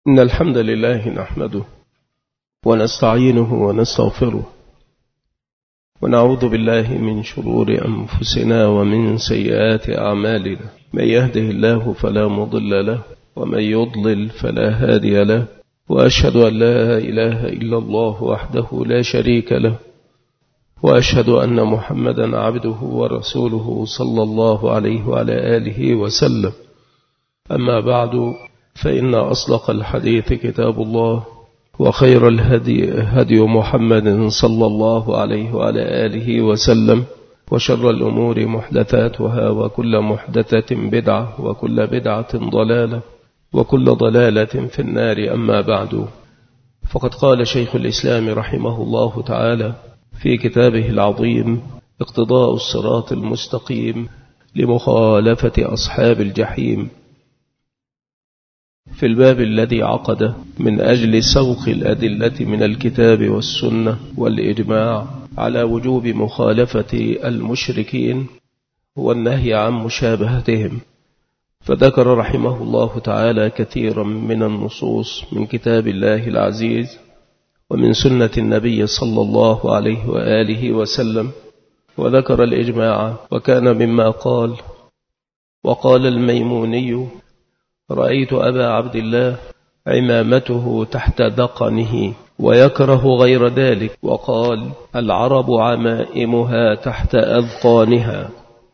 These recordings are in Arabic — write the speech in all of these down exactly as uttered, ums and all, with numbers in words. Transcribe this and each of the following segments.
إن الحمد لله نحمده ونستعينه ونستغفره ونعوذ بالله من شرور أنفسنا ومن سيئات أعمالنا. من يهده الله فلا مضل له ومن يضلل فلا هادي له، وأشهد أن لا إله إلا الله وحده لا شريك له، وأشهد أن محمدا عبده ورسوله صلى الله عليه وعلى آله وسلم. أما بعد، فإن أصدق الحديث كتاب الله، وخير الهدي هدي محمد صلى الله عليه وعلى آله وسلم، وشر الأمور محدثاتها، وكل محدثة بدعة، وكل بدعة ضلالة، وكل ضلالة في النار. أما بعد، فقد قال شيخ الإسلام رحمه الله تعالى في كتابه العظيم: اقتضاء الصراط المستقيم لمخالفة أصحاب الجحيم، في الباب الذي عقد من أجل سوق الأدلة من الكتاب والسنة والإجماع على وجوب مخالفة المشركين والنهي عن مشابهتهم. فذكر رحمه الله تعالى كثيرا من النصوص من كتاب الله العزيز ومن سنة النبي صلى الله عليه وآله وسلم، وذكر الإجماع. وكان مما قال: وقال الميموني: رأيت أبا عبد الله عمامته تحت دقنه ويكره غير ذلك. وقال: العرب عمائمها تحت أذقانها.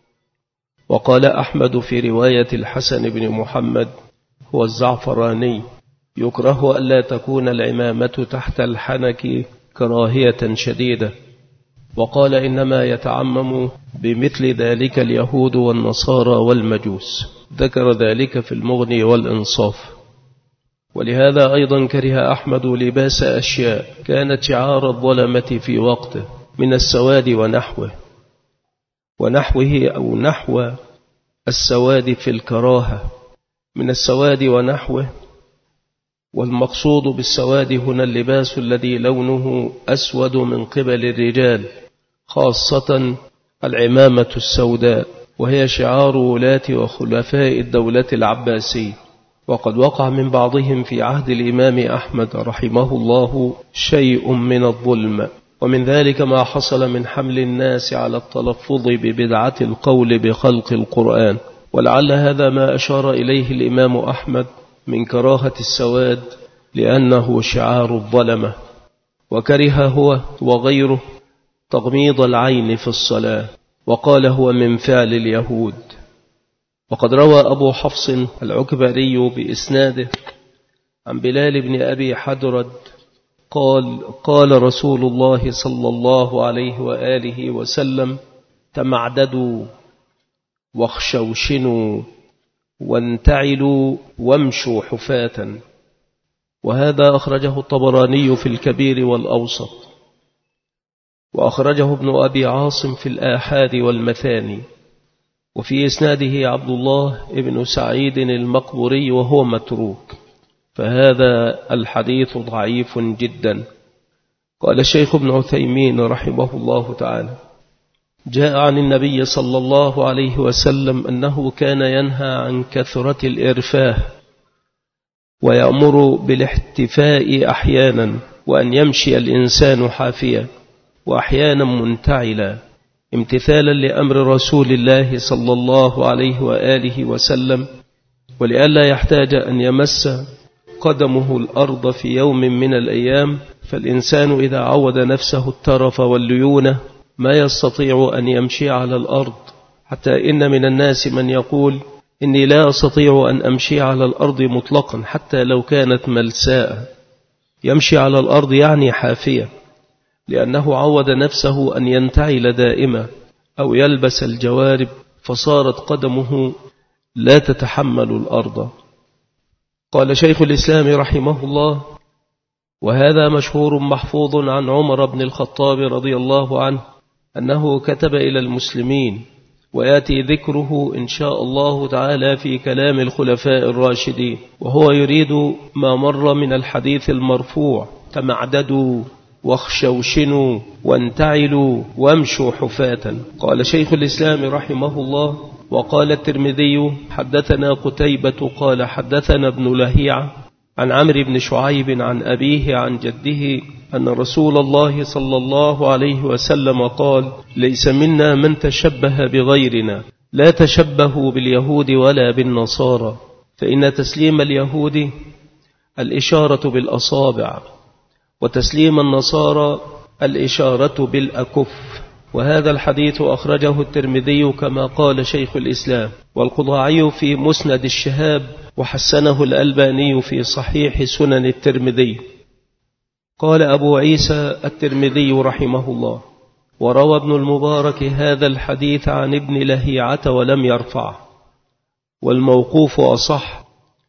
وقال أحمد في رواية الحسن بن محمد هو الزعفراني: يكره ألا تكون العمامة تحت الحنك كراهية شديدة. وقال: إنما يتعمم بمثل ذلك اليهود والنصارى والمجوس. ذكر ذلك في المغني والإنصاف. ولهذا أيضا كره أحمد لباس أشياء كانت شعار الظلمة في وقته من السواد ونحوه ونحوه أو نحو السواد في الكراهة من السواد ونحوه. والمقصود بالسواد هنا اللباس الذي لونه أسود من قبل الرجال، خاصة العمامة السوداء، وهي شعار ولاة وخلفاء الدولة العباسية. وقد وقع من بعضهم في عهد الإمام أحمد رحمه الله شيء من الظلم، ومن ذلك ما حصل من حمل الناس على التلفظ ببدعة القول بخلق القرآن. ولعل هذا ما أشار إليه الإمام أحمد من كراهة السواد، لأنه شعار الظلمة. وكره هو وغيره تغميض العين في الصلاة، وقال هو من فعل اليهود. وقد روى أبو حفص العكبري بإسناده عن بلال بن أبي حدرد قال: قال رسول الله صلى الله عليه وآله وسلم: تمعددوا واخشوشنوا وانتعلوا وامشوا حفاة. وهذا أخرجه الطبراني في الكبير والأوسط، وأخرجه ابن أبي عاصم في الآحاد والمثاني. وفي إسناده عبد الله ابن سعيد المقبوري وهو متروك، فهذا الحديث ضعيف جدا. قال الشيخ ابن عثيمين رحمه الله تعالى: جاء عن النبي صلى الله عليه وسلم أنه كان ينهى عن كثرة الإرفاه، ويأمر بالاحتفاء أحيانا، وأن يمشي الإنسان حافيا وأحيانا منتعلا، امتثالا لأمر رسول الله صلى الله عليه وآله وسلم، ولئلا يحتاج أن يمس قدمه الأرض في يوم من الأيام. فالإنسان إذا عود نفسه الترف والليونة ما يستطيع أن يمشي على الأرض، حتى إن من الناس من يقول: إني لا أستطيع أن أمشي على الأرض مطلقا حتى لو كانت ملساء. يمشي على الأرض يعني حافية، لأنه عود نفسه أن ينتعل دائما أو يلبس الجوارب، فصارت قدمه لا تتحمل الأرض. قال شيخ الإسلام رحمه الله: وهذا مشهور محفوظ عن عمر بن الخطاب رضي الله عنه أنه كتب إلى المسلمين، ويأتي ذكره إن شاء الله تعالى في كلام الخلفاء الراشدين، وهو يريد ما مر من الحديث المرفوع: تمعددوا واخشوشنوا وانتعلوا وامشوا حفاة. قال شيخ الإسلام رحمه الله: وقال الترمذي: حدثنا قتيبة قال حدثنا ابن لهيعة عن عمرو بن شعيب عن أبيه عن جده أن رسول الله صلى الله عليه وسلم قال: ليس منا من تشبه بغيرنا، لا تشبهوا باليهود ولا بالنصارى، فإن تسليم اليهود الإشارة بالأصابع، وتسليم النصارى الإشارة بالأكف. وهذا الحديث أخرجه الترمذي كما قال شيخ الإسلام، والقضاعي في مسند الشهاب، وحسنه الألباني في صحيح سنن الترمذي. قال أبو عيسى الترمذي رحمه الله: وروى ابن المبارك هذا الحديث عن ابن لهيعة ولم يرفعه، والموقوف أصح،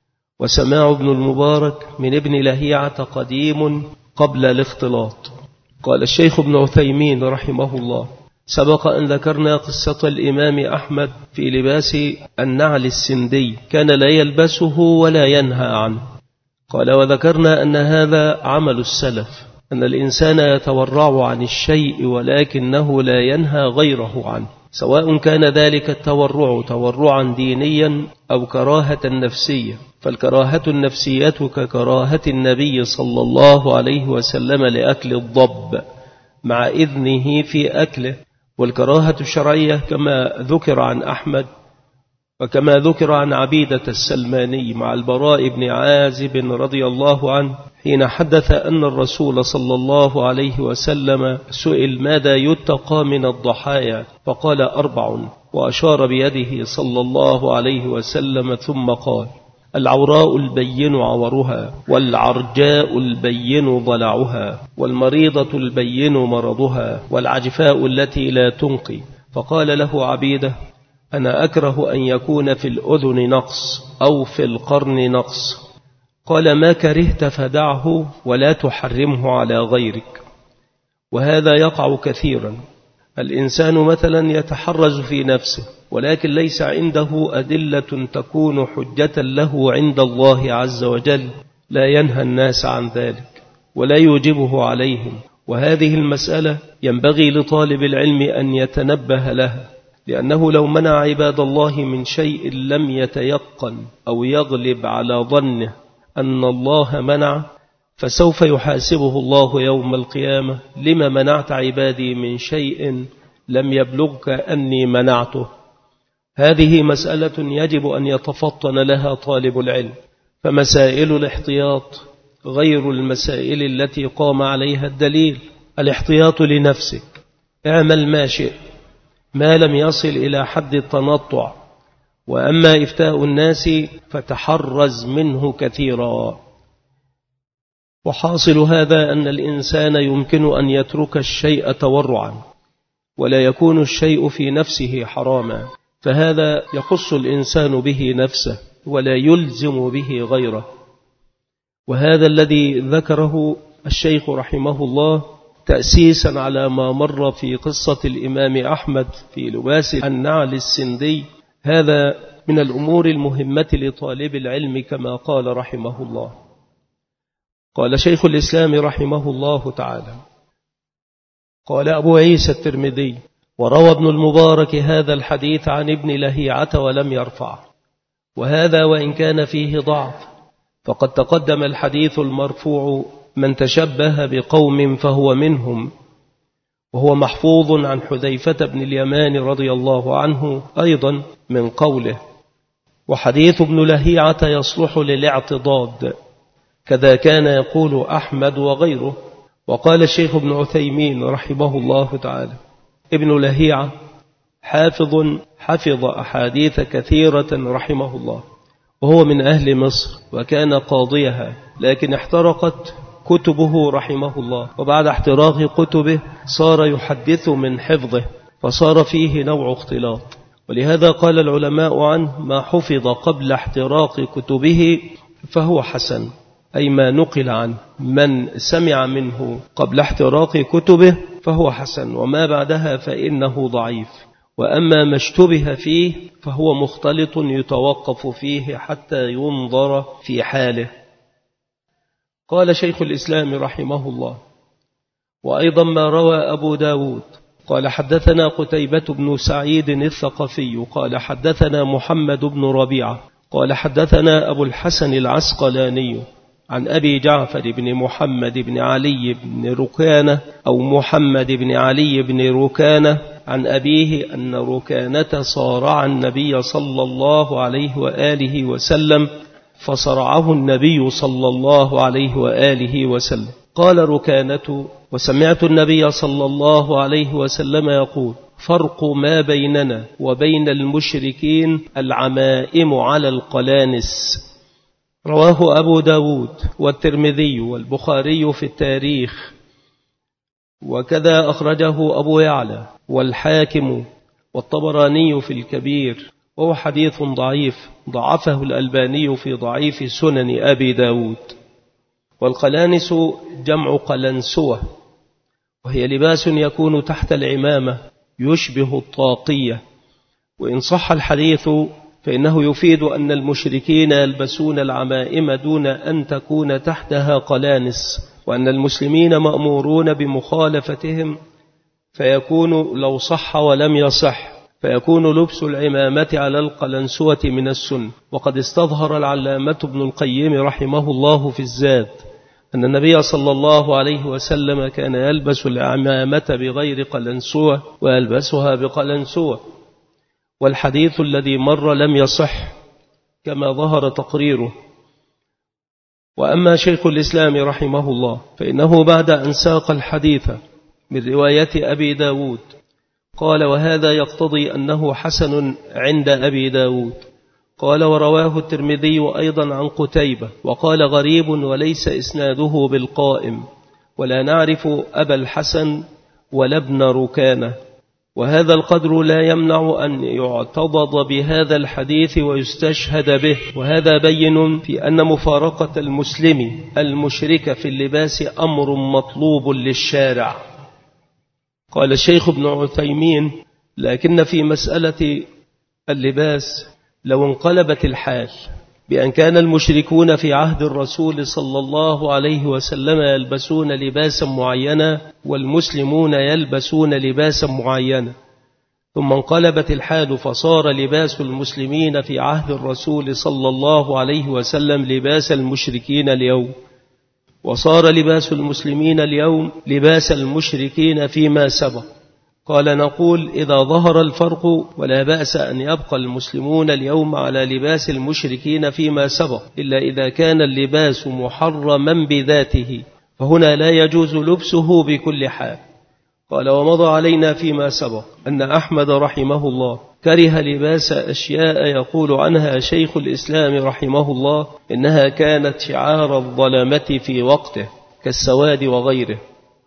وسماع ابن المبارك من ابن لهيعة قديم قبل الاختلاط. قال الشيخ ابن عثيمين رحمه الله: سبق أن ذكرنا قصة الإمام أحمد في لباس النعل السندي، كان لا يلبسه ولا ينهى عنه. قال: وذكرنا أن هذا عمل السلف، أن الإنسان يتورع عن الشيء ولكنه لا ينهى غيره عنه، سواء كان ذلك التورع تورعا دينيا أو كراهة نفسية، فالكراهة النفسية ككراهة النبي صلى الله عليه وسلم لأكل الضب مع إذنه في أكله، والكراهة الشرعية كما ذكر عن أحمد وكما ذكر عن عبيدة السلماني مع البراء بن عازب رضي الله عنه حين حدث أن الرسول صلى الله عليه وسلم سئل: ماذا يتقى من الضحايا؟ فقال: أربع، وأشار بيده صلى الله عليه وسلم ثم قال: العوراء البين عورها، والعرجاء البين ضلعها، والمريضة البين مرضها، والعجفاء التي لا تنقي. فقال له عبيدة: أنا أكره أن يكون في الأذن نقص أو في القرن نقص. قال: ما كرهت فدعه ولا تحرمه على غيرك. وهذا يقع كثيرا، الإنسان مثلا يتحرز في نفسه ولكن ليس عنده أدلة تكون حجة له عند الله عز وجل، لا ينهى الناس عن ذلك ولا يوجبه عليهم. وهذه المسألة ينبغي لطالب العلم أن يتنبه لها، لأنه لو منع عباد الله من شيء لم يتيقن أو يغلب على ظنه أن الله منع، فسوف يحاسبه الله يوم القيامة: لما منعت عبادي من شيء لم يبلغك أني منعته. هذه مسألة يجب أن يتفطن لها طالب العلم، فمسائل الاحتياط غير المسائل التي قام عليها الدليل. الاحتياط لنفسك، اعمل ما شئت ما لم يصل إلى حد التنطع، وأما إفتاء الناس فتحرز منه كثيرا. وحاصل هذا أن الإنسان يمكن أن يترك الشيء تورعا ولا يكون الشيء في نفسه حراما، فهذا يخص الإنسان به نفسه ولا يلزم به غيره. وهذا الذي ذكره الشيخ رحمه الله تأسيسا على ما مر في قصة الإمام أحمد في لباس النعل السندي، هذا من الأمور المهمة لطالب العلم كما قال رحمه الله. قال شيخ الإسلام رحمه الله تعالى: قال أبو عيسى الترمذي: وروى ابن المبارك هذا الحديث عن ابن لهيعة ولم يرفعه، وهذا وإن كان فيه ضعف فقد تقدم الحديث المرفوع: من تشبه بقوم فهو منهم، وهو محفوظ عن حذيفة بن اليمان رضي الله عنه أيضا من قوله. وحديث ابن لهيعة يصلح للاعتضاد، كذا كان يقول أحمد وغيره. وقال الشيخ ابن عثيمين رحمه الله تعالى: ابن لهيعة حافظ حفظ أحاديث كثيرة رحمه الله، وهو من أهل مصر وكان قاضيها، لكن احترقت كتبه رحمه الله، وبعد احتراق كتبه صار يحدث من حفظه، فصار فيه نوع اختلاط. ولهذا قال العلماء عنه: ما حفظ قبل احتراق كتبه فهو حسن، أي ما نقل عنه من سمع منه قبل احتراق كتبه فهو حسن، وما بعدها فإنه ضعيف. وأما ما اشتبه فيه فهو مختلط يتوقف فيه حتى ينظر في حاله. قال شيخ الإسلام رحمه الله: وأيضا ما روى أبو داود قال: حدثنا قتيبة بن سعيد الثقفي قال: حدثنا محمد بن ربيعة قال: حدثنا أبو الحسن العسقلاني عن أبي جعفر بن محمد بن علي بن ركانة أو محمد بن علي بن ركانة عن أبيه أن ركانة صارع النبي صلى الله عليه وآله وسلم فصرعه النبي صلى الله عليه وآله وسلم. قال ركانة: وسمعت النبي صلى الله عليه وسلم يقول: فرق ما بيننا وبين المشركين العمائم على القلانس. رواه أبو داود والترمذي والبخاري في التاريخ، وكذا أخرجه أبو يعلى والحاكم والطبراني في الكبير، وهو حديث ضعيف ضعفه الألباني في ضعيف سنن أبي داود. والقلانس جمع قلنسوة، وهي لباس يكون تحت العمامة يشبه الطاقية. وإن صح الحديث فإنه يفيد أن المشركين يلبسون العمائم دون أن تكون تحتها قلانس، وأن المسلمين مأمورون بمخالفتهم، فيكون لو صح ولم يصح فيكون لبس العمامة على القلنسوة من السنة. وقد استظهر العلامة ابن القيم رحمه الله في الزاد أن النبي صلى الله عليه وسلم كان يلبس العمامة بغير قلنسوة ويلبسها بقلنسوة، والحديث الذي مر لم يصح كما ظهر تقريره. وأما شيخ الإسلام رحمه الله فإنه بعد أن ساق الحديث من رواية أبي داود قال: وهذا يقتضي أنه حسن عند أبي داود. قال: ورواه الترمذي أيضا عن قتيبة، وقال: غريب وليس إسناده بالقائم، ولا نعرف أبا الحسن ولا ابن ركانة. وهذا القدر لا يمنع أن يعتضد بهذا الحديث ويستشهد به، وهذا بين في أن مفارقة المسلم المشرك في اللباس أمر مطلوب للشارع. قال الشيخ ابن عثيمين: لكن في مسألة اللباس لو انقلبت الحال بأن كان المشركون في عهد الرسول صلى الله عليه وسلم يلبسون لباسا معينا والمسلمون يلبسون لباسا معينا، ثم انقلبت الحال فصار لباس المسلمين في عهد الرسول صلى الله عليه وسلم لباس المشركين اليوم، وصار لباس المسلمين اليوم لباس المشركين فيما سبق، قال: نقول إذا ظهر الفرق ولا بأس أن يبقى المسلمون اليوم على لباس المشركين فيما سبق، إلا إذا كان اللباس محرما بذاته، فهنا لا يجوز لبسه بكل حال. قال: ومضى علينا فيما سبق أن أحمد رحمه الله كره لباس أشياء يقول عنها شيخ الإسلام رحمه الله إنها كانت شعار الظلمة في وقته كالسواد وغيره.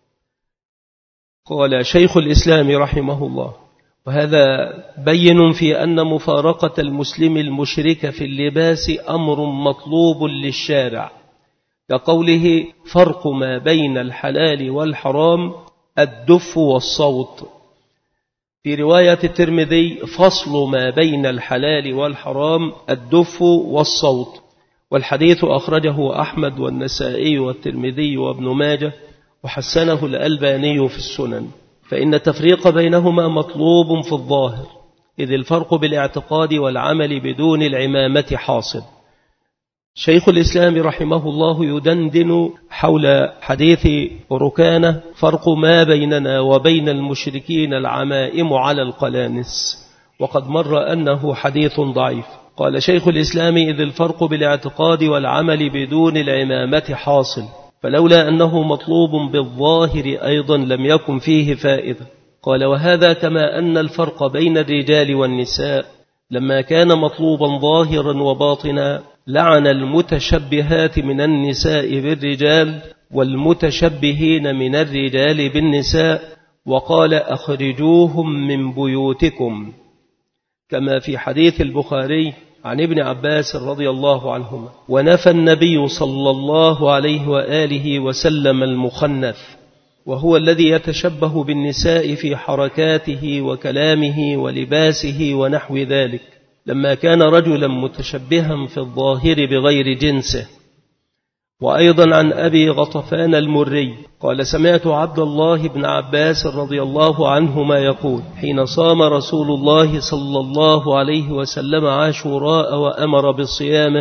قال شيخ الإسلام رحمه الله: وهذا بين في أن مفارقة المسلم المشرك في اللباس أمر مطلوب للشارع، كقوله: فرق ما بين الحلال والحرام الدف والصوت. في رواية الترمذي: فصل ما بين الحلال والحرام الدف والصوت. والحديث أخرجه أحمد والنسائي والترمذي وابن ماجه، وحسنه الألباني في السنن. فإن التفريق بينهما مطلوب في الظاهر، إذ الفرق بالاعتقاد والعمل بدون العمامة حاصل. شيخ الإسلام رحمه الله يدندن حول حديث ركانة: فرق ما بيننا وبين المشركين العمائم على القلانس، وقد مر أنه حديث ضعيف. قال شيخ الإسلام: إذ الفرق بالاعتقاد والعمل بدون العمامة حاصل، فلولا أنه مطلوب بالظاهر أيضا لم يكن فيه فائدة. قال: وهذا كما أن الفرق بين الرجال والنساء لما كان مطلوبا ظاهرا وباطنا لعن المتشبهات من النساء بالرجال والمتشبهين من الرجال بالنساء، وقال: أخرجوهم من بيوتكم، كما في حديث البخاري عن ابن عباس رضي الله عنهما. ونفى النبي صلى الله عليه وآله وسلم المخنث، وهو الذي يتشبه بالنساء في حركاته وكلامه ولباسه ونحو ذلك، لما كان رجلا متشبها في الظاهر بغير جنسه. وأيضا عن أبي غطفان المري قال: سمعت عبد الله بن عباس رضي الله عنهما يقول: حين صام رسول الله صلى الله عليه وسلم عاشوراء وأمر بصيامه،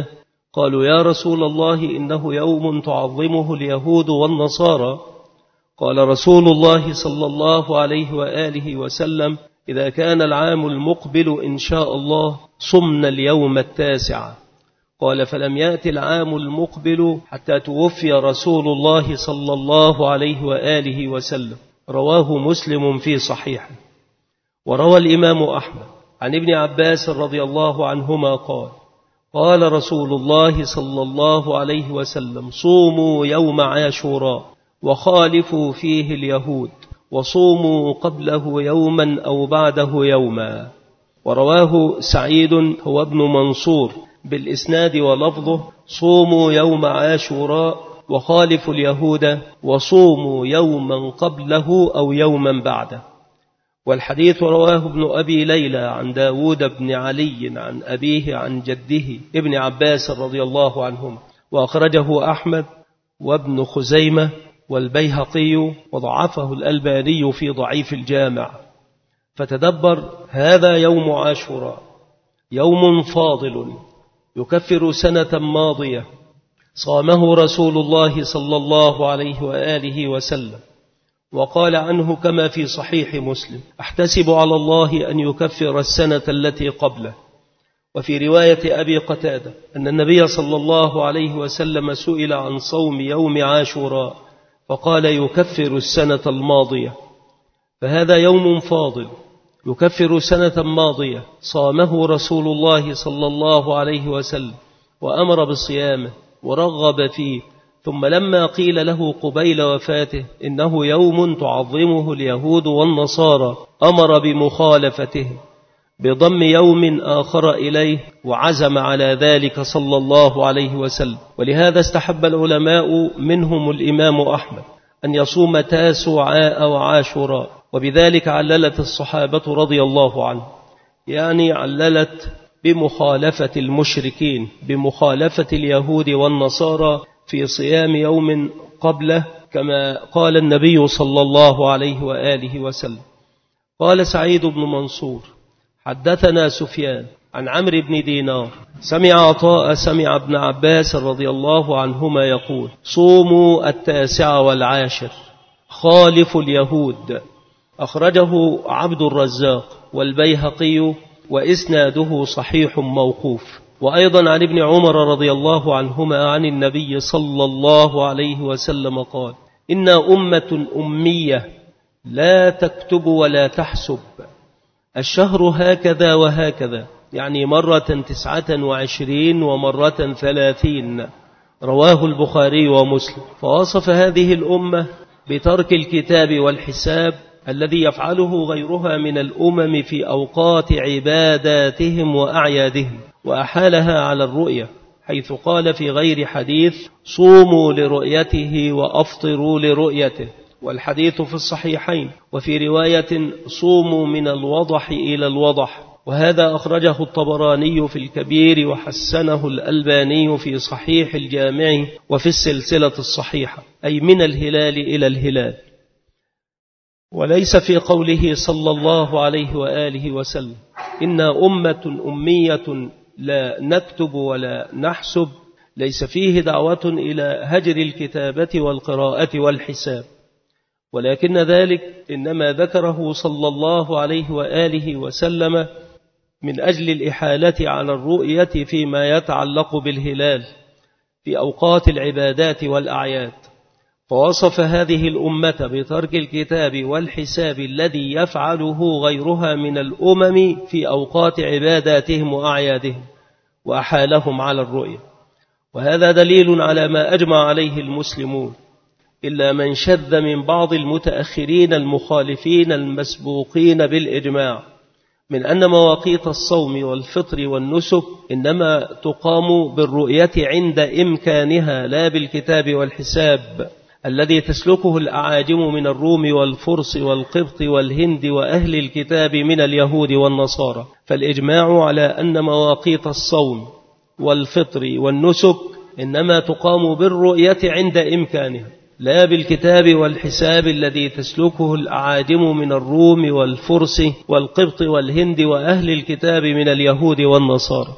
قالوا يا رسول الله إنه يوم تعظمه اليهود والنصارى. قال رسول الله صلى الله عليه وآله وسلم إذا كان العام المقبل إن شاء الله صمنا اليوم التاسع. قال فلم يأتي العام المقبل حتى توفي رسول الله صلى الله عليه وآله وسلم. رواه مسلم في صحيحه. وروى الإمام أحمد عن ابن عباس رضي الله عنهما قال قال رسول الله صلى الله عليه وسلم صوموا يوم عاشوراء وخالفوا فيه اليهود وصوموا قبله يوما أو بعده يوما. ورواه سعيد هو ابن منصور بالإسناد ولفظه صوموا يوم عاشوراء وخالفوا اليهود وصوموا يوما قبله أو يوما بعده. والحديث رواه ابن أبي ليلى عن داود بن علي عن أبيه عن جده ابن عباس رضي الله عنهم، وأخرجه أحمد وابن خزيمة والبيهقي وضعفه الألباني في ضعيف الجامع. فتدبر، هذا يوم عاشوراء يوم فاضل يكفر سنة ماضية صامه رسول الله صلى الله عليه وآله وسلم، وقال عنه كما في صحيح مسلم أحتسب على الله أن يكفر السنة التي قبله. وفي رواية أبي قتادة أن النبي صلى الله عليه وسلم سئل عن صوم يوم عاشوراء فقال يكفر السنة الماضية. فهذا يوم فاضل يكفر سنة ماضية صامه رسول الله صلى الله عليه وسلم وأمر بصيامه ورغب فيه، ثم لما قيل له قبيل وفاته إنه يوم تعظمه اليهود والنصارى أمر بمخالفته بضم يوم آخر إليه وعزم على ذلك صلى الله عليه وسلم. ولهذا استحب العلماء منهم الإمام أحمد أن يصوم تاسعاء وعاشوراء، وبذلك عللت الصحابة رضي الله عنهم، يعني عللت بمخالفة المشركين بمخالفة اليهود والنصارى في صيام يوم قبله، كما قال النبي صلى الله عليه وآله وسلم. قال سعيد بن منصور حدثنا سفيان عن عمرو بن دينار سمع عطاء سمع ابن عباس رضي الله عنهما يقول صوموا التاسع والعاشر خالفوا اليهود. أخرجه عبد الرزاق والبيهقي وإسناده صحيح موقوف. وأيضا عن ابن عمر رضي الله عنهما عن النبي صلى الله عليه وسلم قال إنا أمة أمية لا تكتب ولا تحسب، الشهر هكذا وهكذا، يعني مرة تسعة وعشرين ومرة ثلاثين. رواه البخاري ومسلم. فوصف هذه الأمة بترك الكتاب والحساب الذي يفعله غيرها من الأمم في أوقات عباداتهم وأعيادهم، وأحالها على الرؤية، حيث قال في غير حديث صوموا لرؤيته وأفطروا لرؤيته، والحديث في الصحيحين. وفي رواية صوموا من الوضح إلى الوضح، وهذا أخرجه الطبراني في الكبير وحسنه الألباني في صحيح الجامع وفي السلسلة الصحيحة، أي من الهلال إلى الهلال. وليس في قوله صلى الله عليه وآله وسلم إنا أمة أمية لا نكتب ولا نحسب، ليس فيه دعوة إلى هجر الكتابة والقراءة والحساب، ولكن ذلك إنما ذكره صلى الله عليه وآله وسلم من أجل الإحالة على الرؤية فيما يتعلق بالهلال في أوقات العبادات والأعياد. فوصف هذه الأمة بترك الكتاب والحساب الذي يفعله غيرها من الأمم في أوقات عباداتهم وأعيادهم، وأحالهم على الرؤية. وهذا دليل على ما أجمع عليه المسلمون، إلا من شذ من بعض المتأخرين المخالفين المسبوقين بالإجماع، من أن مواقيت الصوم والفطر والنسك إنما تقام بالرؤية عند إمكانها لا بالكتاب والحساب الذي تسلكه الأعاجم من الروم والفرس والقبط والهند وأهل الكتاب من اليهود والنصارى. فالإجماع على أن مواقيت الصوم والفطر والنسك إنما تقام بالرؤية عند إمكانها لا بالكتاب والحساب الذي تسلكه الأعاجم من الروم والفرس والقبط والهند وأهل الكتاب من اليهود والنصارى.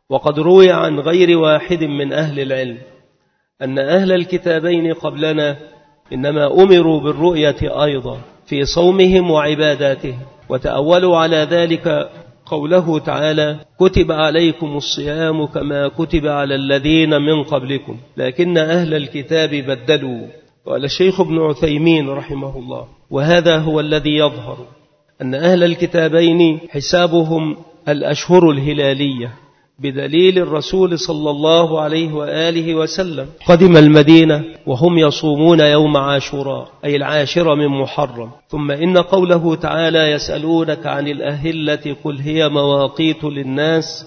وقد روي عن غير واحد من أهل العلم أن أهل الكتابين قبلنا إنما أمروا بالرؤية أيضا في صومهم وعباداتهم، وتأولوا على ذلك قوله تعالى: كتب عليكم الصيام كما كتب على الذين من قبلكم لكن أهل الكتاب بدلوا. قال الشيخ ابن عثيمين رحمه الله: وهذا هو الذي يظهر أن أهل الكتابين حسابهم الأشهر الهلالية، بدليل الرسول صلى الله عليه وآله وسلم قدم المدينة وهم يصومون يوم عاشوراء أي العاشر من محرم. ثم إن قوله تعالى: يسألونك عن الأهلة قل هي مواقيت للناس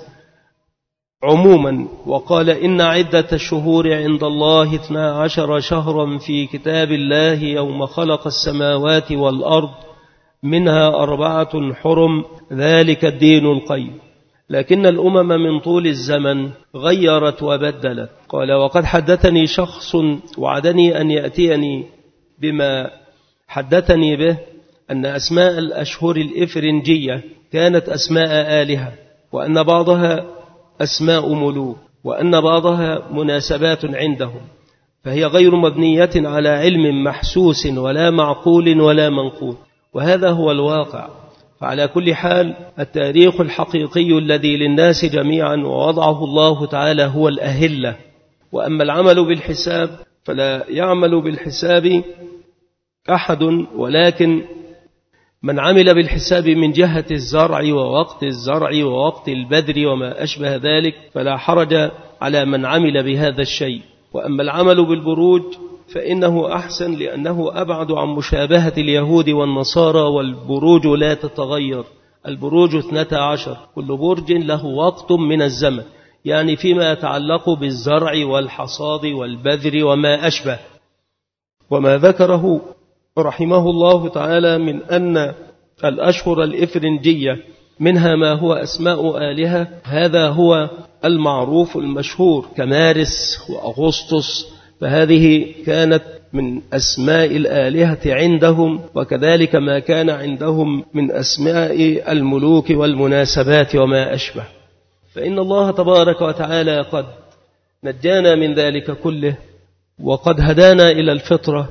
عموما، وقال: إن عدة الشهور عند الله اثنا عشر شهرا في كتاب الله يوم خلق السماوات والأرض منها أربعة حرم ذلك الدين القيم. لكن الأمم من طول الزمن غيرت وبدلت. قال: وقد حدثني شخص وعدني أن يأتيني بما حدثني به أن أسماء الأشهر الإفرنجية كانت أسماء آلهة، وأن بعضها أسماء ملوك، وأن بعضها مناسبات عندهم، فهي غير مبنية على علم محسوس ولا معقول ولا منقول، وهذا هو الواقع. فعلى كل حال التاريخ الحقيقي الذي للناس جميعا ووضعه الله تعالى هو الأهلة. وأما العمل بالحساب فلا يعمل بالحساب أحد، ولكن من عمل بالحساب من جهة الزرع ووقت الزرع ووقت البذر وما أشبه ذلك فلا حرج على من عمل بهذا الشيء. وأما العمل بالبروج فإنه أحسن، لأنه أبعد عن مشابهة اليهود والنصارى، والبروج لا تتغير. البروج اثنتا عشر، كل برج له وقت من الزمن، يعني فيما يتعلق بالزرع والحصاد والبذر وما أشبه. وما ذكره رحمه الله تعالى من أن الأشهر الإفرنجية منها ما هو أسماء آلهة، هذا هو المعروف المشهور كمارس وأغسطس، فهذه كانت من أسماء الآلهة عندهم، وكذلك ما كان عندهم من أسماء الملوك والمناسبات وما أشبه. فإن الله تبارك وتعالى قد نجانا من ذلك كله، وقد هدانا إلى الفطرة،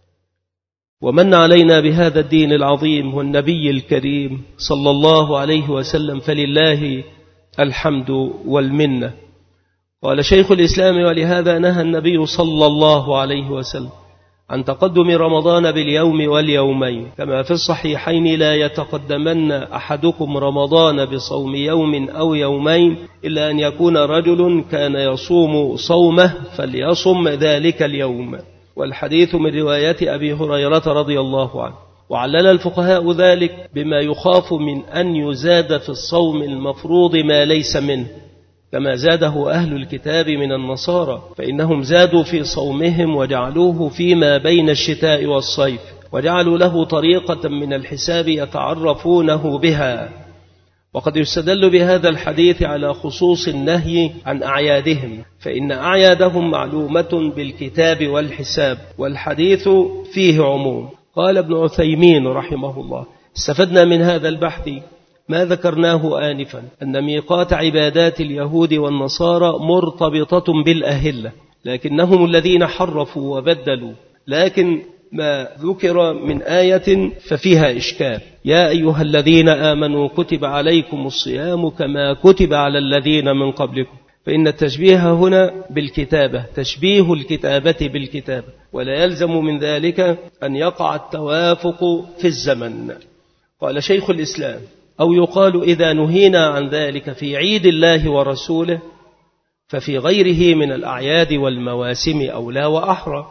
ومن علينا بهذا الدين العظيم والنبي الكريم صلى الله عليه وسلم، فلله الحمد والمنة. قال شيخ الإسلام: ولهذا نهى النبي صلى الله عليه وسلم عن تقدم رمضان باليوم واليومين، كما في الصحيحين: لا يتقدمن أحدكم رمضان بصوم يوم أو يومين إلا أن يكون رجل كان يصوم صومه فليصم ذلك اليوم. والحديث من رواية أبي هريرة رضي الله عنه. وعلل الفقهاء ذلك بما يخاف من أن يزاد في الصوم المفروض ما ليس منه، كما زاده أهل الكتاب من النصارى، فإنهم زادوا في صومهم وجعلوه فيما بين الشتاء والصيف، وجعلوا له طريقة من الحساب يتعرفونه بها. وقد يستدل بهذا الحديث على خصوص النهي عن أعيادهم، فإن أعيادهم معلومة بالكتاب والحساب، والحديث فيه عموم. قال ابن عثيمين رحمه الله: استفدنا من هذا البحث ما ذكرناه آنفا، أن ميقات عبادات اليهود والنصارى مرتبطة بالأهلة، لكنهم الذين حرفوا وبدلوا. لكن ما ذكر من آية ففيها إشكال: يا أيها الذين آمنوا كتب عليكم الصيام كما كتب على الذين من قبلكم. فإن التشبيه هنا بالكتابة، تشبيه الكتابة بالكتابة، ولا يلزم من ذلك أن يقع التوافق في الزمن. قال شيخ الإسلام: أو يقال إذا نهينا عن ذلك في عيد الله ورسوله ففي غيره من الأعياد والمواسم أولى وأحرى،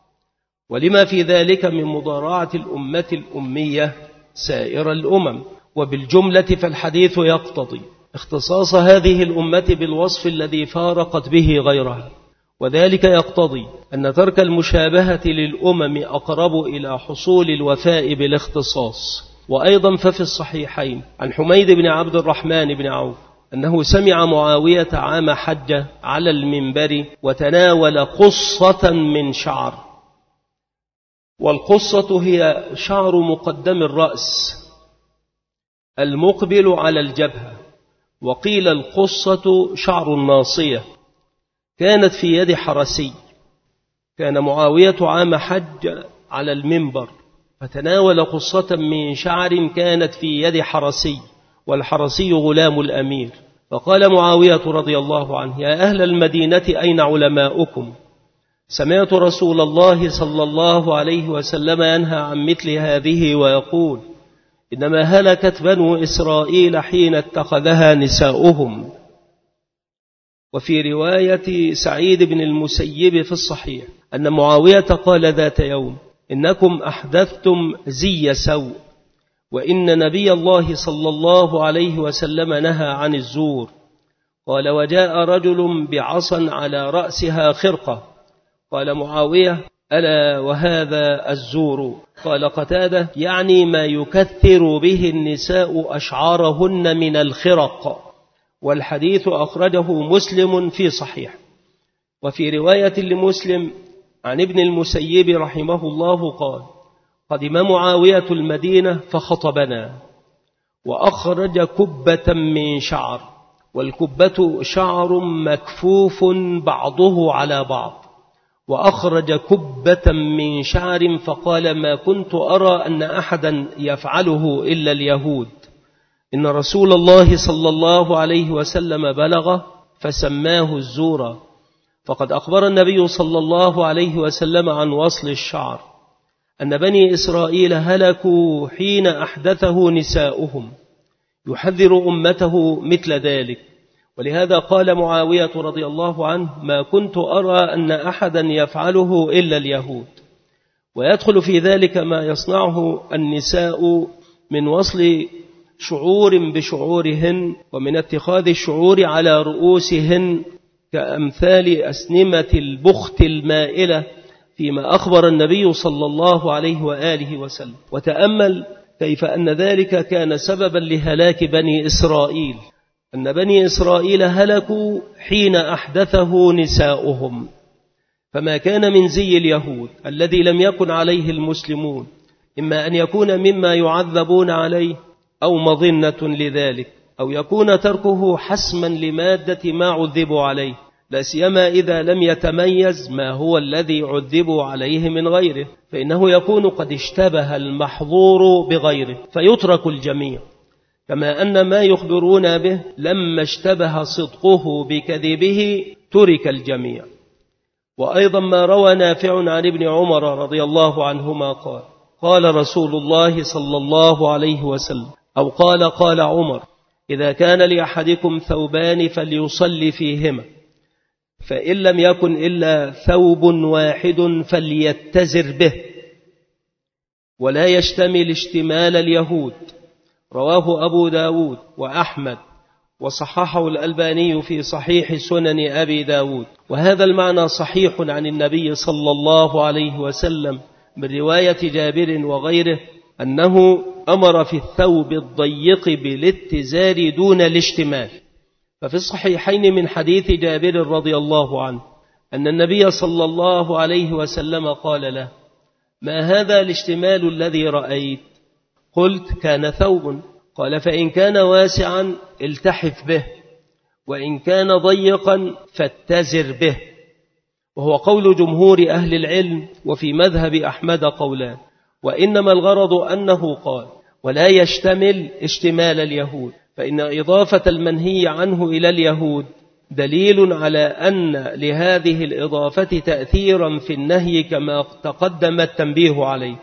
ولما في ذلك من مضارعة الأمة الأمية سائر الأمم. وبالجملة فالحديث يقتضي اختصاص هذه الأمة بالوصف الذي فارقت به غيرها، وذلك يقتضي أن ترك المشابهة للأمم أقرب إلى حصول الوفاء بالاختصاص. وأيضا ففي الصحيحين عن حميد بن عبد الرحمن بن عوف أنه سمع معاوية عام حجة على المنبر وتناول قصة من شعر، والقصة هي شعر مقدم الرأس المقبل على الجبهة، وقيل القصة شعر الناصية كانت في يد حرسي. كان معاوية عام حج على المنبر فتناول قصة من شعر كانت في يد حرسي، والحرسي غلام الأمير. فقال معاوية رضي الله عنه: يا أهل المدينة أين علماؤكم؟ سمعت رسول الله صلى الله عليه وسلم ينهى عن مثل هذه ويقول: إنما هلكت بنو إسرائيل حين اتخذها نساؤهم. وفي رواية سعيد بن المسيب في الصحيح أن معاوية قال ذات يوم: إنكم أحدثتم زي سوء، وإن نبي الله صلى الله عليه وسلم نهى عن الزور. قال: وجاء رجل بعصا على رأسها خرقة. قال معاوية: ألا وهذا الزور؟ قال قتادة: يعني ما يكثر به النساء أشعارهن من الخرق. والحديث أخرجه مسلم في صحيح. وفي رواية لمسلم عن ابن المسيب رحمه الله قال: قدم معاوية المدينة فخطبنا وأخرج كبة من شعر، والكبة شعر مكفوف بعضه على بعض، وأخرج كبة من شعر فقال: ما كنت أرى أن أحدا يفعله إلا اليهود، إن رسول الله صلى الله عليه وسلم بلغ فسماه الزورا. فقد أخبر النبي صلى الله عليه وسلم عن وصل الشعر أن بني إسرائيل هلكوا حين أحدثه نساؤهم، يحذر أمته مثل ذلك. ولهذا قال معاوية رضي الله عنه: ما كنت أرى أن أحدا يفعله إلا اليهود. ويدخل في ذلك ما يصنعه النساء من وصل شعور بشعورهن، ومن اتخاذ الشعور على رؤوسهن كأمثال أسنمة البخت المائلة، فيما أخبر النبي صلى الله عليه وآله وسلم. وتأمل كيف أن ذلك كان سببا لهلاك بني إسرائيل، أن بني إسرائيل هلكوا حين أحدثه نساؤهم. فما كان من زي اليهود الذي لم يكن عليه المسلمون إما أن يكون مما يعذبون عليه أو مظنة لذلك، أو يكون تركه حسما لمادة ما عذبوا عليه، لا سيما إذا لم يتميز ما هو الذي عذبوا عليه من غيره، فإنه يكون قد اشتبه المحظور بغيره فيترك الجميع. كما أن ما يخبرون به لما اشتبه صدقه بكذبه ترك الجميع. وأيضا ما روى نافع عن ابن عمر رضي الله عنهما قال: قال رسول الله صلى الله عليه وسلم، أو قال قال عمر: إذا كان لأحدكم ثوبان فليصلي فيهما، فإن لم يكن إلا ثوب واحد فليتزر به، ولا يشتمل اشتمال اليهود. رواه أبو داود وأحمد، وصححه الألباني في صحيح سنن أبي داود. وهذا المعنى صحيح عن النبي صلى الله عليه وسلم من رواية جابر وغيره أنه أمر في الثوب الضيق بالاتزار دون الاشتمال. ففي الصحيحين من حديث جابر رضي الله عنه أن النبي صلى الله عليه وسلم قال له: ما هذا الاشتمال الذي رأيت؟ قلت: كان ثوب. قال: فإن كان واسعا التحف به، وإن كان ضيقا فاتزر به. وهو قول جمهور أهل العلم، وفي مذهب أحمد قولان. وإنما الغرض أنه قال: ولا يشتمل اشتمال اليهود، فإن إضافة المنهي عنه إلى اليهود دليل على أن لهذه الإضافة تأثيرا في النهي كما تقدم التنبيه عليه.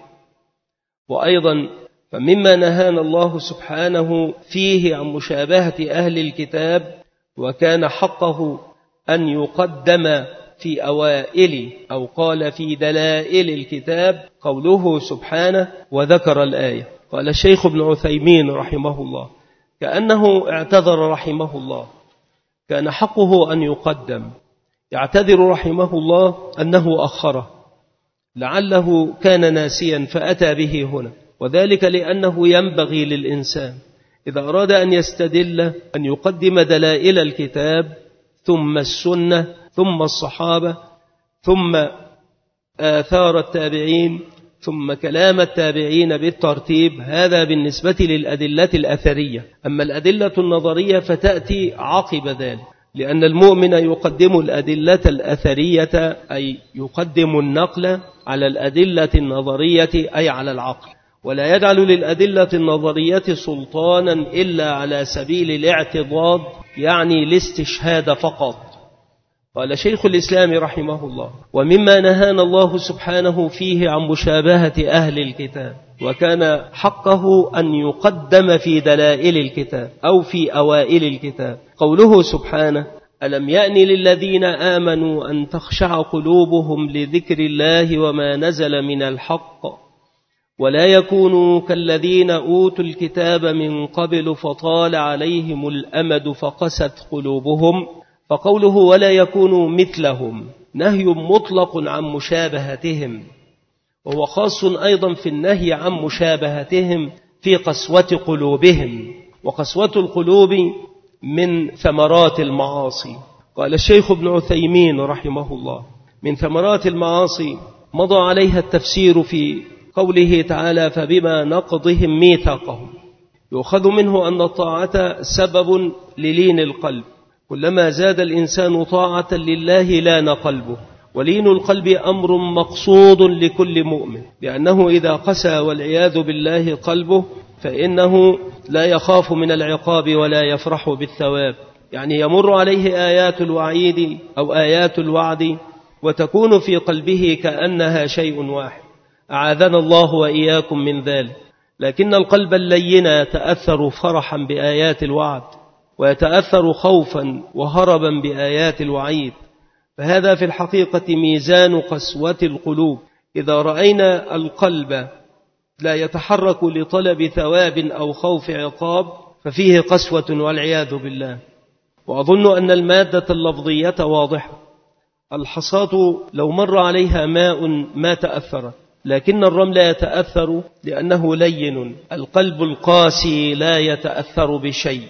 وأيضا فمما نهانا الله سبحانه فيه عن مشابهة أهل الكتاب، وكان حقه أن يقدم في أوائل أو قال في دلائل الكتاب قوله سبحانه وذكر الآية. قال الشيخ ابن عثيمين رحمه الله كأنه اعتذر رحمه الله، كان حقه أن يقدم. يعتذر رحمه الله أنه أخره، لعله كان ناسيا فأتى به هنا، وذلك لأنه ينبغي للإنسان إذا أراد أن يستدل أن يقدم دلائل الكتاب ثم السنة ثم الصحابة ثم آثار التابعين ثم كلام التابعين بالترتيب، هذا بالنسبة للأدلة الأثرية. أما الأدلة النظرية فتأتي عقب ذلك، لأن المؤمن يقدم الأدلة الأثرية أي يقدم النقل على الأدلة النظرية أي على العقل، ولا يجعل للأدلة النظرية سلطانا إلا على سبيل الاعتضاد، يعني الاستشهاد فقط. قال شيخ الإسلام رحمه الله: ومما نهانا الله سبحانه فيه عن مشابهة أهل الكتاب، وكان حقه أن يقدم في دلائل الكتاب أو في أوائل الكتاب، قوله سبحانه: ألم يأن للذين آمنوا أن تخشع قلوبهم لذكر الله وما نزل من الحق ولا يكونوا كالذين أوتوا الكتاب من قبل فطال عليهم الأمد فقست قلوبهم. فقوله ولا يكونوا مثلهم نهي مطلق عن مشابهتهم، وهو خاص أيضا في النهي عن مشابهتهم في قسوة قلوبهم، وقسوة القلوب من ثمرات المعاصي. قال الشيخ ابن عثيمين رحمه الله: من ثمرات المعاصي مضى عليها التفسير في قوله تعالى: فبما نقضهم ميثاقهم، يؤخذ منه أن الطاعة سبب للين القلب، كلما زاد الإنسان طاعة لله لان قلبه، ولين القلب أمر مقصود لكل مؤمن، لأنه إذا قسى والعياذ بالله قلبه فإنه لا يخاف من العقاب ولا يفرح بالثواب، يعني يمر عليه آيات الوعيد أو آيات الوعد وتكون في قلبه كأنها شيء واحد، أعاذنا الله وإياكم من ذلك. لكن القلب اللين يتأثر فرحا بآيات الوعد، ويتأثر خوفا وهربا بآيات الوعيد، فهذا في الحقيقة ميزان قسوة القلوب. إذا رأينا القلب لا يتحرك لطلب ثواب أو خوف عقاب ففيه قسوة والعياذ بالله. وأظن أن المادة اللفظية واضحة، الحصاة لو مر عليها ماء ما تأثرت، لكن الرمل يتأثر لأنه لين، القلب القاسي لا يتأثر بشيء.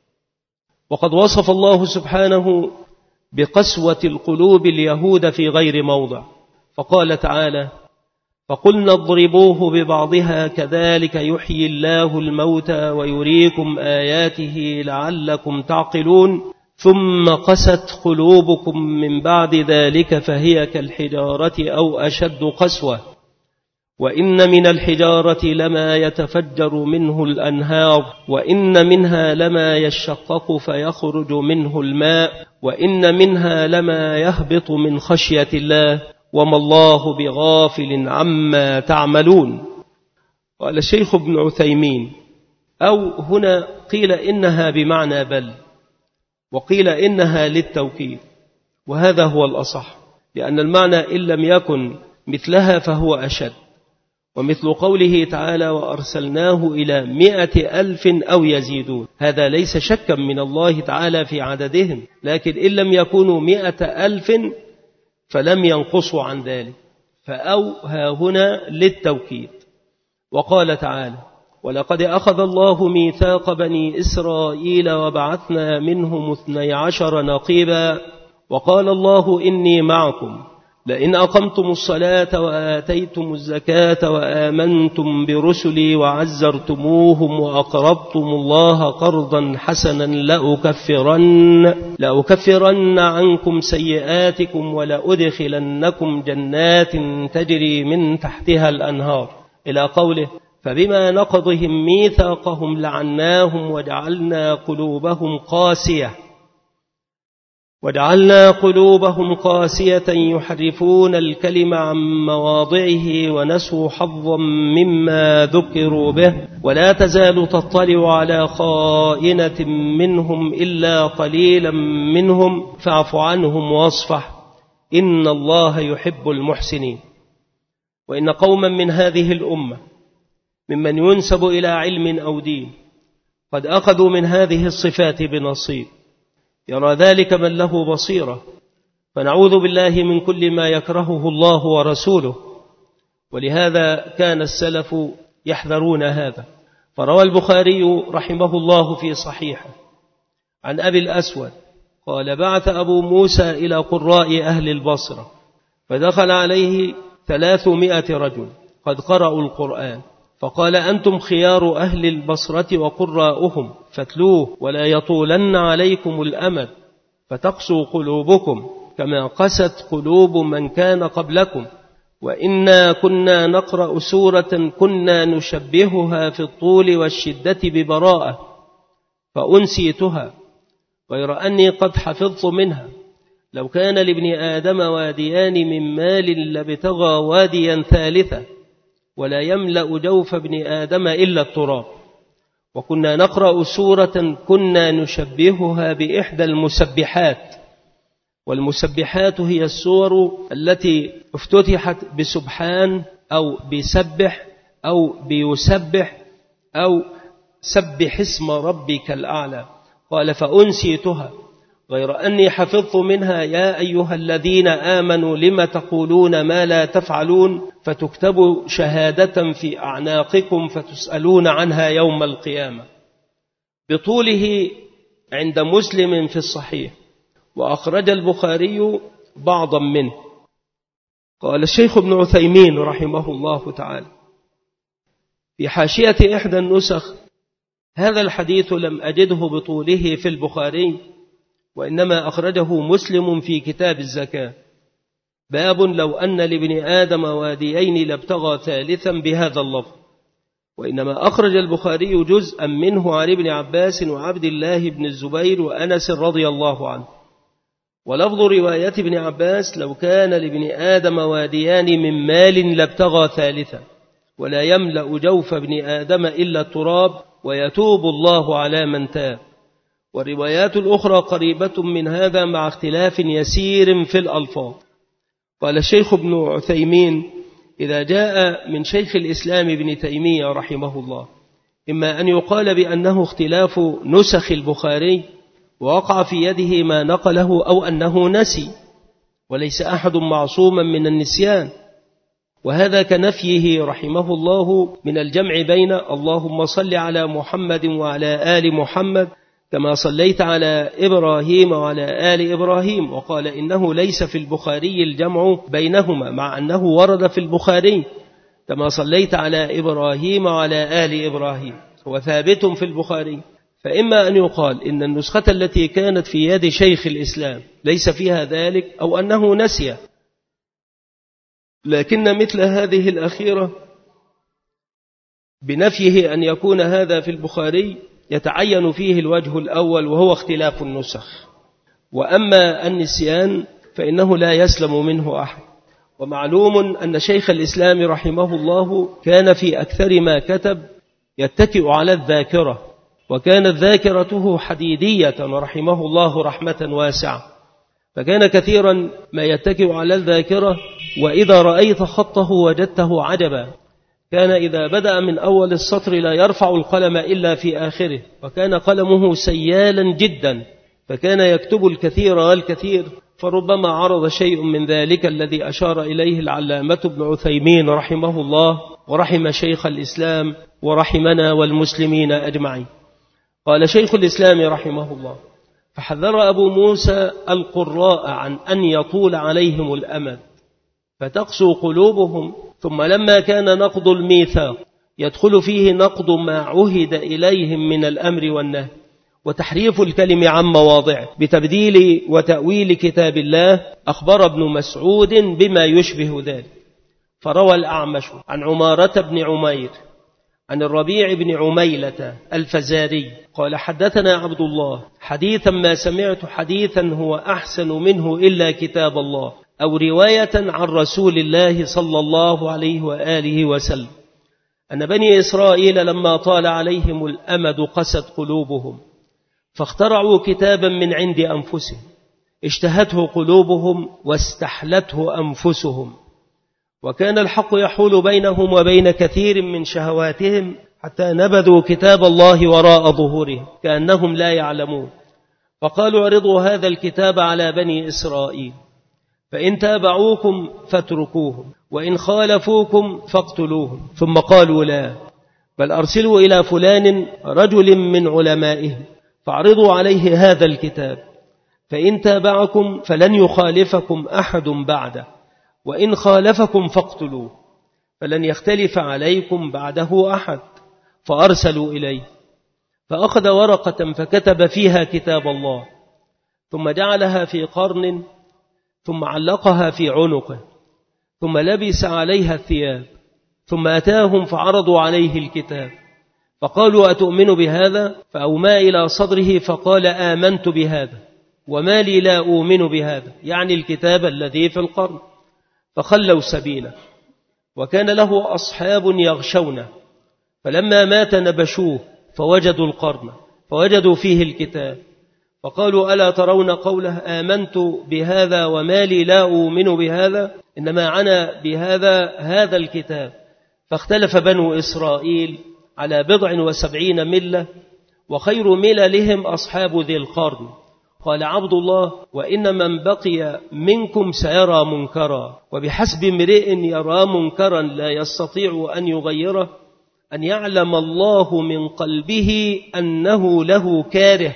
وقد وصف الله سبحانه بقسوة القلوب اليهود في غير موضع، فقال تعالى: فقلنا اضربوه ببعضها كذلك يحيي الله الموتى ويريكم آياته لعلكم تعقلون ثم قست قلوبكم من بعد ذلك فهي كالحجارة أو أشد قسوة وإن من الحجارة لما يتفجر منه الأنهار وإن منها لما يشقق فيخرج منه الماء وإن منها لما يهبط من خشية الله وما الله بغافل عما تعملون. قال الشيخ ابن عثيمين: أو هنا قيل إنها بمعنى بل، وقيل إنها للتوكيد، وهذا هو الأصح، لأن المعنى إن لم يكن مثلها فهو أشد. ومثل قوله تعالى: وأرسلناه إلى مئة ألف أو يزيدون، هذا ليس شكا من الله تعالى في عددهم، لكن إن لم يكونوا مئة ألف فلم ينقصوا عن ذلك، فأوها هنا للتوكيد. وقال تعالى: ولقد أخذ الله ميثاق بني إسرائيل وبعثنا منهم اثني عشر نقيبا وقال الله إني معكم لئن أقمتم الصلاة وآتيتم الزكاة وآمنتم برسلي وعزرتموهم وأقرضتم الله قرضا حسنا لأكفرن, لأكفرن عنكم سيئاتكم ولأدخلنكم جنات تجري من تحتها الأنهار إلى قوله: فبما نقضهم ميثاقهم لعناهم وجعلنا قلوبهم قاسية وجعلنا قلوبهم قاسية يحرفون الكلم عن مواضعه ونسوا حظا مما ذكروا به ولا تزال تطلع على خائنة منهم إلا قليلا منهم فاعف عنهم واصفح إن الله يحب المحسنين. وإن قوما من هذه الأمة ممن ينسب إلى علم أو دين قد أخذوا من هذه الصفات بنصيب، يرى ذلك من له بصيرة، فنعوذ بالله من كل ما يكرهه الله ورسوله. ولهذا كان السلف يحذرون هذا. فروى البخاري رحمه الله في صحيحه عن أبي الأسود قال: بعث أبو موسى إلى قراء أهل البصرة فدخل عليه ثلاثمائة رجل قد قرأوا القرآن، فقال أنتم خيار أهل البصرة وقراؤهم فاتلوه ولا يطولن عليكم الأمد فتقسو قلوبكم كما قست قلوب من كان قبلكم، وإنا كنا نقرأ سورة كنا نشبهها في الطول والشدة ببراءة فأنسيتها غير أني قد حفظت منها. لو كان لابن آدم واديان من مال لابتغى واديا ثالثا ولا يملأ جوف ابن آدم إلا التراب. وكنا نقرأ سورة كنا نشبهها بإحدى المسبحات، والمسبحات هي السور التي افتتحت بسبحان أو بسبح أو بيسبح أو سبح اسم ربك الأعلى. قال فأنسيتها غير أني حفظت منها يا أيها الذين آمنوا لم تقولون ما لا تفعلون فتكتبوا شهادة في أعناقكم فتسألون عنها يوم القيامة، بطوله عند مسلم في الصحيح، وأخرج البخاري بعضا منه. قال الشيخ ابن عثيمين رحمه الله تعالى في حاشية إحدى النسخ: هذا الحديث لم أجده بطوله في البخاري، وإنما أخرجه مسلم في كتاب الزكاة، باب لو أن لابن آدم واديين لابتغى ثالثا بهذا اللفظ. وإنما أخرج البخاري جزءا منه عن ابن عباس وعبد الله بن الزبير وأنس رضي الله عنه. ولفظ رواية ابن عباس: لو كان لابن آدم واديان من مال لابتغى ثالثا ولا يملأ جوف ابن آدم إلا التراب ويتوب الله على من تاب. والروايات الأخرى قريبة من هذا مع اختلاف يسير في الألفاظ. قال الشيخ ابن عثيمين: إذا جاء من شيخ الإسلام ابن تيمية رحمه الله إما أن يقال بأنه اختلاف نسخ البخاري ووقع في يده ما نقله، أو أنه نسي، وليس أحد معصوما من النسيان، وهذا كنفيه رحمه الله من الجمع بين اللهم صل على محمد وعلى آل محمد كما صليت على إبراهيم وعلى آل إبراهيم. وقال إنه ليس في البخاري الجمع بينهما، مع أنه ورد في البخاري كما صليت على إبراهيم وعلى آل إبراهيم، هو ثابت في البخاري. فإما أن يقال إن النسخة التي كانت في يد شيخ الإسلام ليس فيها ذلك، أو أنه نسي. لكن مثل هذه الأخيرة بنفيه أن يكون هذا في البخاري يتعين فيه الوجه الأول وهو اختلاف النسخ. وأما النسيان فإنه لا يسلم منه أحد. ومعلوم أن شيخ الإسلام رحمه الله كان في أكثر ما كتب يتكئ على الذاكرة، وكانت ذاكرته حديدية رحمه الله رحمة واسعة، فكان كثيرا ما يتكئ على الذاكرة، وإذا رأيت خطه وجدته عجبا. كان إذا بدأ من أول السطر لا يرفع القلم إلا في آخره، وكان قلمه سيالا جدا، فكان يكتب الكثير والكثير، فربما عرض شيء من ذلك الذي أشار إليه العلامة ابن عثيمين رحمه الله، ورحم شيخ الإسلام ورحمنا والمسلمين أجمعين. قال شيخ الإسلام رحمه الله: فحذر أبو موسى القراء عن أن يطول عليهم الأمد فتقسو قلوبهم. ثم لما كان نقض الميثاق يدخل فيه نقض ما عهد إليهم من الأمر والنهي، وتحريف الكلم عن مواضعه بتبديل وتأويل كتاب الله، أخبر ابن مسعود بما يشبه ذلك. فروى الأعمش عن عمارة بن عمير عن الربيع بن عميلة الفزاري قال: حدثنا عبد الله حديثا ما سمعت حديثا هو أحسن منه إلا كتاب الله، أو رواية عن رسول الله صلى الله عليه وآله وسلم، أن بني إسرائيل لما طال عليهم الأمد قست قلوبهم، فاخترعوا كتابا من عند أنفسهم اشتهته قلوبهم واستحلته أنفسهم، وكان الحق يحول بينهم وبين كثير من شهواتهم حتى نبذوا كتاب الله وراء ظهورهم كأنهم لا يعلمون. فقالوا: اعرضوا هذا الكتاب على بني إسرائيل، فإن تابعوكم فاتركوهم، وإن خالفوكم فاقتلوهم. ثم قالوا: لا، بل أرسلوا إلى فلان رجل من علمائهم فاعرضوا عليه هذا الكتاب، فإن تابعكم فلن يخالفكم أحد بعده، وإن خالفكم فاقتلوه، فلن يختلف عليكم بعده أحد. فأرسلوا إليه، فأخذ ورقة فكتب فيها كتاب الله، ثم جعلها في قرن، ثم علقها في عنقه، ثم لبس عليها الثياب، ثم أتاهم فعرضوا عليه الكتاب، فقالوا أتؤمن بهذا؟ فأومى إلى صدره فقال آمنت بهذا، وما لي لا أؤمن بهذا، يعني الكتاب الذي في القرن. فخلوا سبيله، وكان له أصحاب يغشونه، فلما مات نبشوه فوجدوا القرن، فوجدوا فيه الكتاب، فقالوا ألا ترون قوله آمنت بهذا وما لي لا أؤمن بهذا، إنما عنا بهذا هذا الكتاب. فاختلف بنو إسرائيل على بضع وسبعين ملة، وخير مللهم أصحاب ذي القرن. قال عبد الله وإن من بقي منكم سيرى منكرا، وبحسب امرئ يرى منكرا لا يستطيع أن يغيره أن يعلم الله من قلبه أنه له كاره.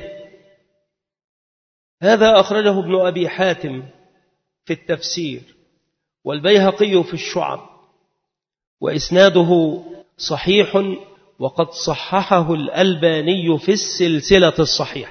هذا أخرجه ابن أبي حاتم في التفسير، والبيهقي في الشعب، وإسناده صحيح، وقد صححه الألباني في السلسلة الصحيحة.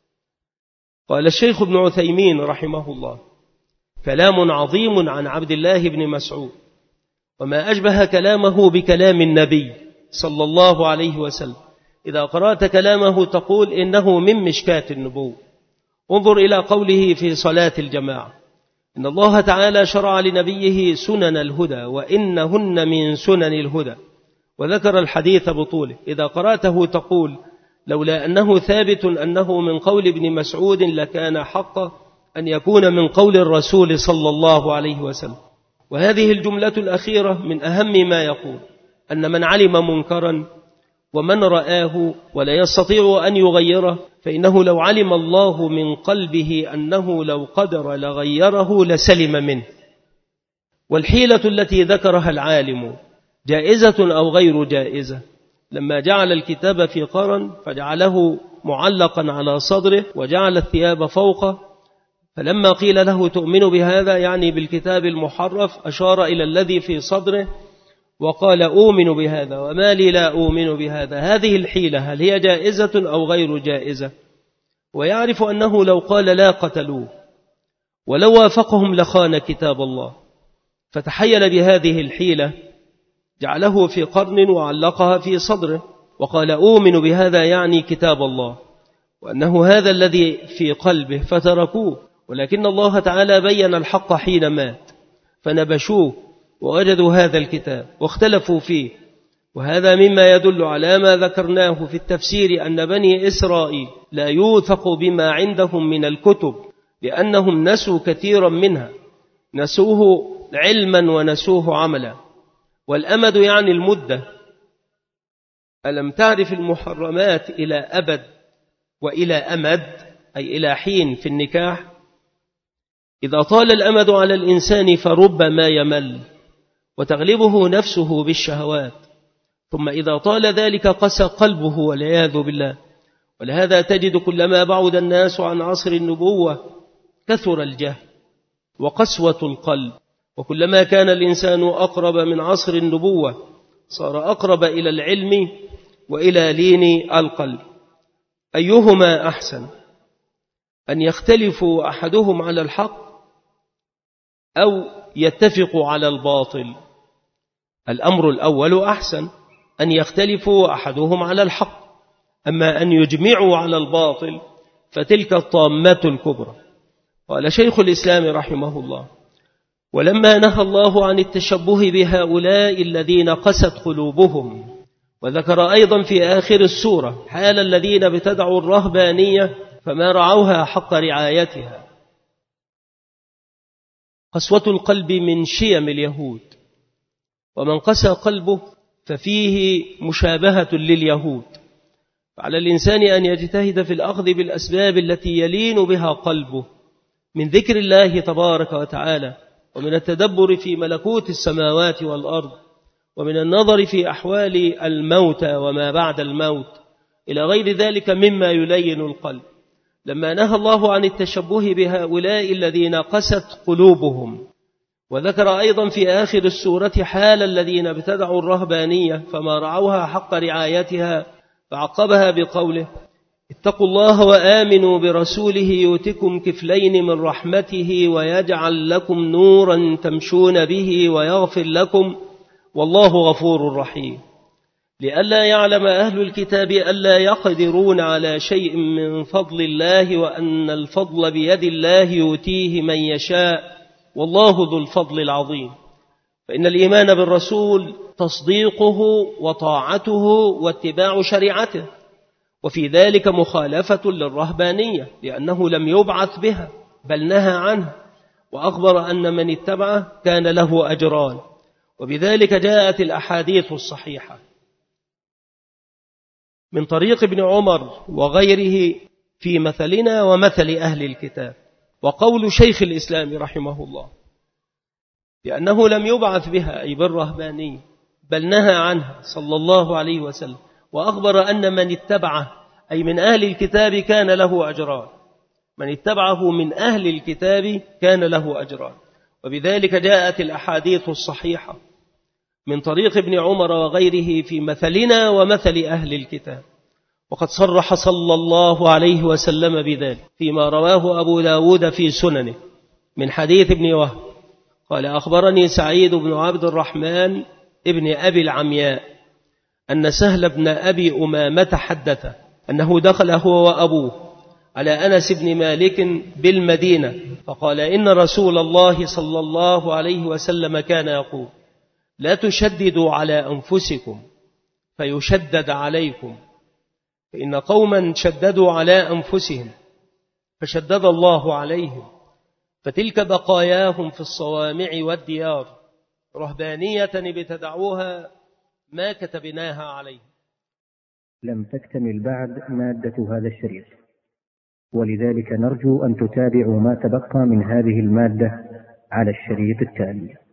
قال الشيخ ابن عثيمين رحمه الله كلام عظيم عن عبد الله بن مسعود، وما أشبه كلامه بكلام النبي صلى الله عليه وسلم. إذا قرأت كلامه تقول إنه من مشكاة النبوة. انظر إلى قوله في صلاة الجماعة إن الله تعالى شرع لنبيه سنن الهدى وإنهن من سنن الهدى، وذكر الحديث بطوله. إذا قرأته تقول لولا أنه ثابت أنه من قول ابن مسعود لكان حقا أن يكون من قول الرسول صلى الله عليه وسلم. وهذه الجملة الأخيرة من أهم ما يقول، أن من علم منكرا ومن رآه ولا يستطيع أن يغيره، فإنه لو علم الله من قلبه أنه لو قدر لغيره لسلم منه. والحيلة التي ذكرها العالم جائزة أو غير جائزة. لما جعل الكتاب في قرن فجعله معلقا على صدره وجعل الثياب فوقه، فلما قيل له تؤمن بهذا يعني بالكتاب المحرف أشار إلى الذي في صدره وقال أؤمن بهذا وما لي لا أؤمن بهذا. هذه الحيلة هل هي جائزة أو غير جائزة؟ ويعرف أنه لو قال لا قتلوه، ولو وافقهم لخان كتاب الله، فتحيل بهذه الحيلة جعله في قرن وعلقها في صدره وقال أؤمن بهذا يعني كتاب الله، وأنه هذا الذي في قلبه، فتركوه. ولكن الله تعالى بين الحق حين مات، فنبشوه ووجدوا هذا الكتاب واختلفوا فيه. وهذا مما يدل على ما ذكرناه في التفسير أن بني إسرائيل لا يوثق بما عندهم من الكتب، لأنهم نسوا كثيرا منها، نسوه علما ونسوه عملا. والأمد يعني المدة. ألم تعرف المحرمات إلى أبد وإلى أمد، أي إلى حين في النكاح؟ إذا طال الأمد على الإنسان فربما يمل وتغلبه نفسه بالشهوات، ثم إذا طال ذلك قسى قلبه والعياذ بالله. ولهذا تجد كلما بعد الناس عن عصر النبوة كثر الجهل وقسوة القلب، وكلما كان الإنسان أقرب من عصر النبوة صار أقرب إلى العلم وإلى لين القلب. أيهما أحسن، أن يختلفوا أحدهم على الحق أو يتفقوا على الباطل؟ الأمر الأول أحسن، أن يختلفوا أحدهم على الحق. أما أن يجمعوا على الباطل فتلك الطامة الكبرى. قال شيخ الإسلام رحمه الله ولما نهى الله عن التشبه بهؤلاء الذين قست قلوبهم، وذكر أيضا في آخر السورة حال الذين ابتدعوا الرهبانية فما رعوها حق رعايتها. قسوة القلب من شيم اليهود، ومن قسى قلبه ففيه مشابهة لليهود. فعلى الإنسان أن يجتهد في الأخذ بالأسباب التي يلين بها قلبه من ذكر الله تبارك وتعالى، ومن التدبر في ملكوت السماوات والأرض، ومن النظر في أحوال الموتى وما بعد الموت، إلى غير ذلك مما يلين القلب. لما نهى الله عن التشبه بهؤلاء الذين قست قلوبهم وذكر أيضا في آخر السورة حال الذين ابتدعوا الرهبانية فما رعوها حق رعايتها، فعقبها بقوله: اتقوا الله وآمنوا برسوله يؤتكم كفلين من رحمته ويجعل لكم نورا تمشون به ويغفر لكم والله غفور رحيم. لئلا يعلم أهل الكتاب ألا يقدرون على شيء من فضل الله وأن الفضل بيد الله يؤتيه من يشاء والله ذو الفضل العظيم. فإن الإيمان بالرسول تصديقه وطاعته واتباع شريعته، وفي ذلك مخالفة للرهبانية لأنه لم يبعث بها بل نهى عنها، وأخبر أن من اتبعه كان له أجران، وبذلك جاءت الأحاديث الصحيحة من طريق ابن عمر وغيره في مثلنا ومثل أهل الكتاب. وقول شيخ الإسلام رحمه الله لأنه لم يبعث بها أي بالرهبانية بل نهى عنها صلى الله عليه وسلم، وأخبر أن من اتبعه أي من أهل الكتاب كان له أجران، من اتبعه من أهل الكتاب كان له أجران، وبذلك جاءت الأحاديث الصحيحة من طريق ابن عمر وغيره في مثلنا ومثل أهل الكتاب. وقد صرح صلى الله عليه وسلم بذلك فيما رواه أبو داود في سننه من حديث ابن وهب قال: أخبرني سعيد بن عبد الرحمن ابن أبي العمياء أن سهل بن أبي أمامة حدث أنه دخل هو وأبوه على أنس بن مالك بالمدينة فقال: إن رسول الله صلى الله عليه وسلم كان يقول: لا تشددوا على أنفسكم فيشدد عليكم، فإن قوما شددوا على أنفسهم فشدد الله عليهم، فتلك بقاياهم في الصوامع والديار رهبانية ابتدعوها ما كتبناها عليهم. لم تكتمل بعد مادة هذا الشريط، ولذلك نرجو أن تتابعوا ما تبقى من هذه المادة على الشريط التالي.